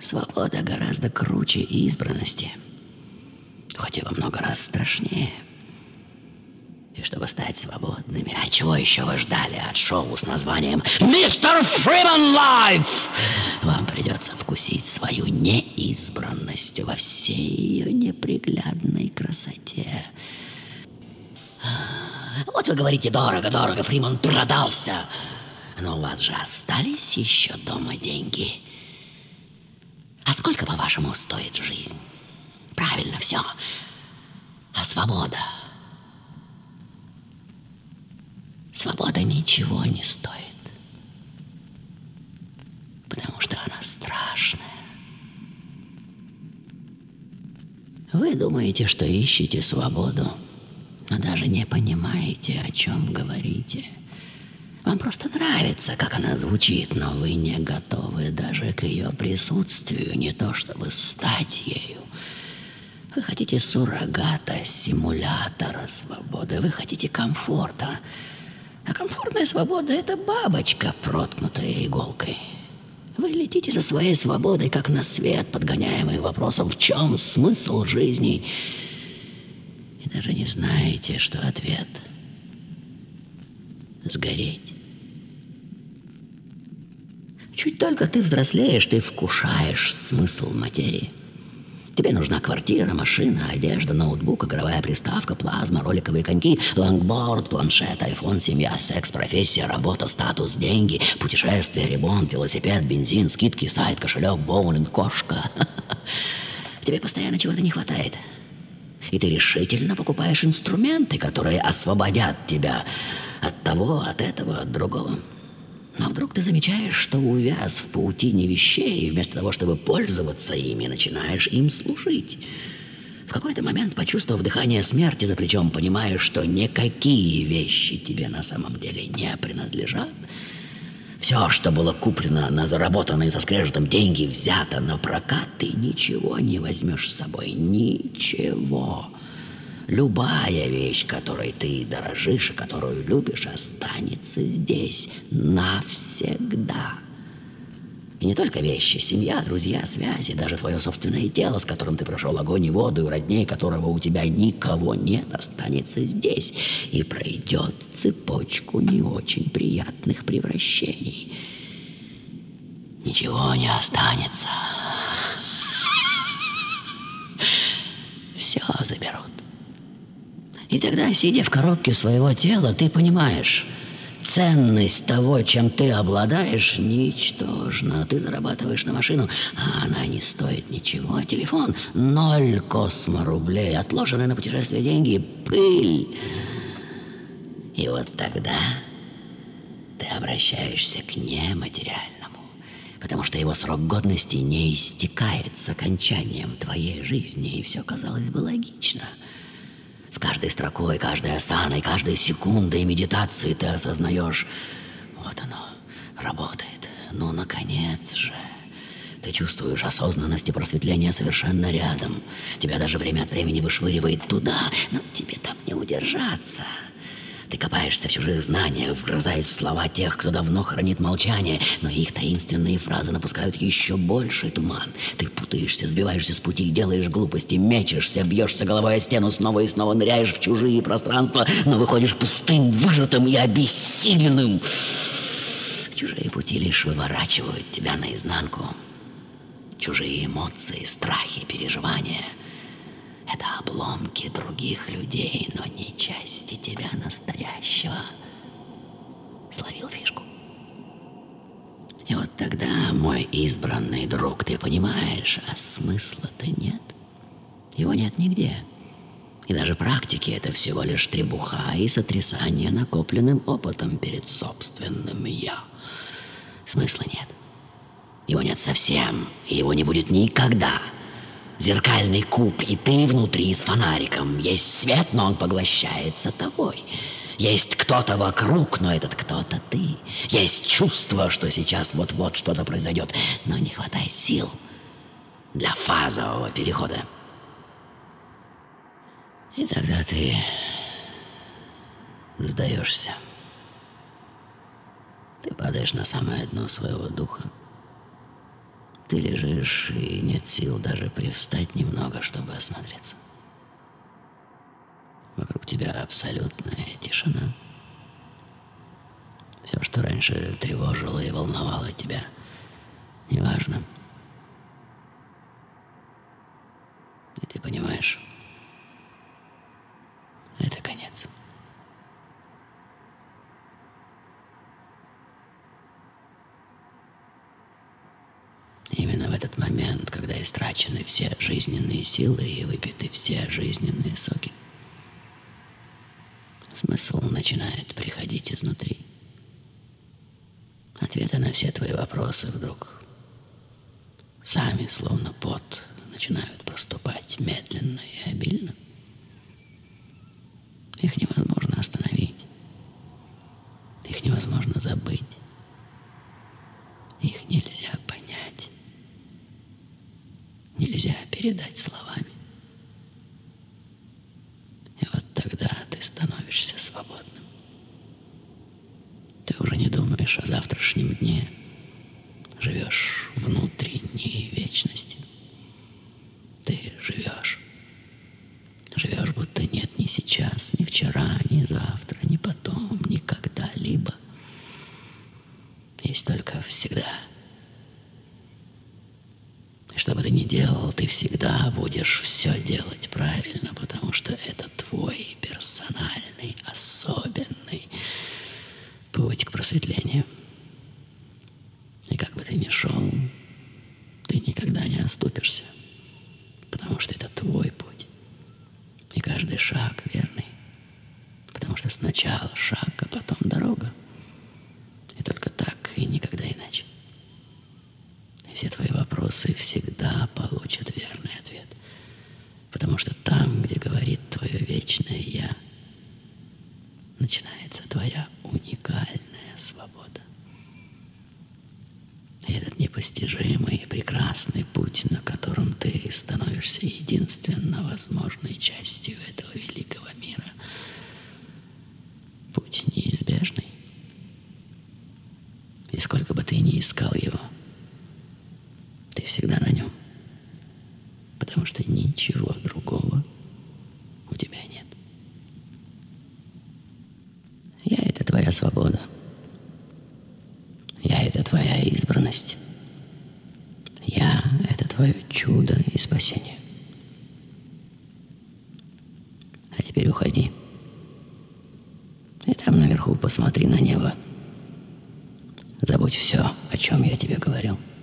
Свобода гораздо круче избранности, хоть и во много раз страшнее. И чтобы стать свободными, а чего еще вы ждали от шоу с названием «Мистер Фриман Лайф»? Вам придется вкусить свою неизбранность во всей ее неприглядной красоте. Вот вы говорите, дорого, Фриман продался. Но у вас же остались еще дома деньги. А сколько, по-вашему, стоит жизнь? Правильно, все. А свобода? Свобода ничего не стоит. Потому что она страшная. Вы думаете, что ищете свободу, но даже не понимаете, о чем говорите. Вам просто нравится, как она звучит, но вы не готовы даже к ее присутствию, не то чтобы стать ею. Вы хотите суррогата, симулятора свободы, вы хотите комфорта. А комфортная свобода – это бабочка, проткнутая иголкой. Вы летите за своей свободой, как на свет, подгоняемый вопросом, в чем смысл жизни. И даже не знаете, что ответ – сгореть. Чуть только ты взрослеешь, ты вкушаешь смысл материи. Тебе нужна квартира, машина, одежда, ноутбук, игровая приставка, плазма, роликовые коньки, лонгборд, планшет, айфон, семья, секс, профессия, работа, статус, деньги, путешествия, ремонт, велосипед, бензин, скидки, сайт, кошелек, боулинг, кошка. Тебе постоянно чего-то не хватает. И ты решительно покупаешь инструменты, которые освободят тебя от того, от этого, от другого. Но вдруг ты замечаешь, что увяз в паутине вещей, и вместо того, чтобы пользоваться ими, начинаешь им служить. В какой-то момент, почувствовав дыхание смерти за плечом, понимаешь, что никакие вещи тебе на самом деле не принадлежат. Все, что было куплено на заработанные со скрежетом деньги, взято на прокат, ты ничего не возьмешь с собой. Ничего. Любая вещь, которой ты дорожишь и которую любишь, останется здесь навсегда. И не только вещи, семья, друзья, связи, даже твое собственное тело, с которым ты прошел огонь и воду, и родней которого у тебя никого нет, останется здесь и пройдет цепочку не очень приятных превращений. Ничего не останется. Все заберут. И тогда, сидя в коробке своего тела, ты понимаешь, ценность того, чем ты обладаешь, ничтожна. Ты зарабатываешь на машину, а она не стоит ничего. Телефон – 0 косморублей. Отложенные на путешествие деньги – пыль. И вот тогда ты обращаешься к нематериальному, потому что его срок годности не истекает с окончанием твоей жизни. И все, казалось бы, логично. С каждой строкой, каждой осаной, каждой секундой медитации ты осознаешь, вот оно, работает. Ну, наконец же. Ты чувствуешь осознанность и просветление совершенно рядом. Тебя даже время от времени вышвыривает туда, но тебе там не удержаться. Ты копаешься в чужих знаниях, вгрызаясь в слова тех, кто давно хранит молчание, но их таинственные фразы напускают еще больший туман. Ты путаешься, сбиваешься с пути, делаешь глупости, мечешься, бьешься головой о стену, снова и снова ныряешь в чужие пространства, но выходишь пустым, выжатым и обессиленным. Чужие пути лишь выворачивают тебя наизнанку. Чужие эмоции, страхи, переживания — это обломки других людей, но не части тебя настоящего. Словил фишку? И вот тогда, мой избранный друг, ты понимаешь, а смысла-то нет. Его нет нигде. И даже практики — это всего лишь требуха и сотрясание накопленным опытом перед собственным «я». Смысла нет. Его нет совсем, и его не будет никогда. Зеркальный куб, и ты внутри с фонариком. Есть свет, но он поглощается тобой. Есть кто-то вокруг, но этот кто-то ты. Есть чувство, что сейчас вот-вот что-то произойдет, но не хватает сил для фазового перехода. И тогда ты сдаешься. Ты падаешь на самое дно своего духа. Ты лежишь, и нет сил даже привстать немного, чтобы осмотреться. Вокруг тебя абсолютная тишина. Все, что раньше тревожило и волновало тебя, неважно. И ты понимаешь, это конец. Именно в этот момент, когда истрачены все жизненные силы и выпиты все жизненные соки, смысл начинает приходить изнутри. Ответы на все твои вопросы вдруг сами, словно пот, начинают проступать медленно и обильно. Их невозможно остановить. Их невозможно забыть. Их нельзя понять. Нельзя передать словами. И вот тогда ты становишься свободным. Ты уже не думаешь о завтрашнем дне. Живешь внутренней вечности. Ты живешь. Живешь, будто нет ни сейчас, ни вчера, ни завтра, ни потом, ни когда-либо. Есть только всегда. И что бы ты ни делал, ты всегда будешь все делать правильно, потому что это твой персональный, особенный путь к просветлению. И как бы ты ни шел, ты никогда не оступишься, потому что это твой путь. И каждый шаг верный, потому что сначала шаг, а потом дорога. И только так, и никогда иначе. И все твои вопросы всегда получат верный ответ. Потому что там, где говорит твое вечное «Я», начинается твоя уникальная свобода. И этот непостижимый и прекрасный путь, на котором ты становишься единственно возможной частью этого великого мира. Путь неизбежный. И сколько бы ты ни искал его, ты всегда на нем. Потому что ничего другого у тебя нет. Я — это твоя свобода. Я — это твоя избранность. Я — это твое чудо и спасение. А теперь уходи. И там наверху посмотри на небо. Забудь все, о чем я тебе говорил.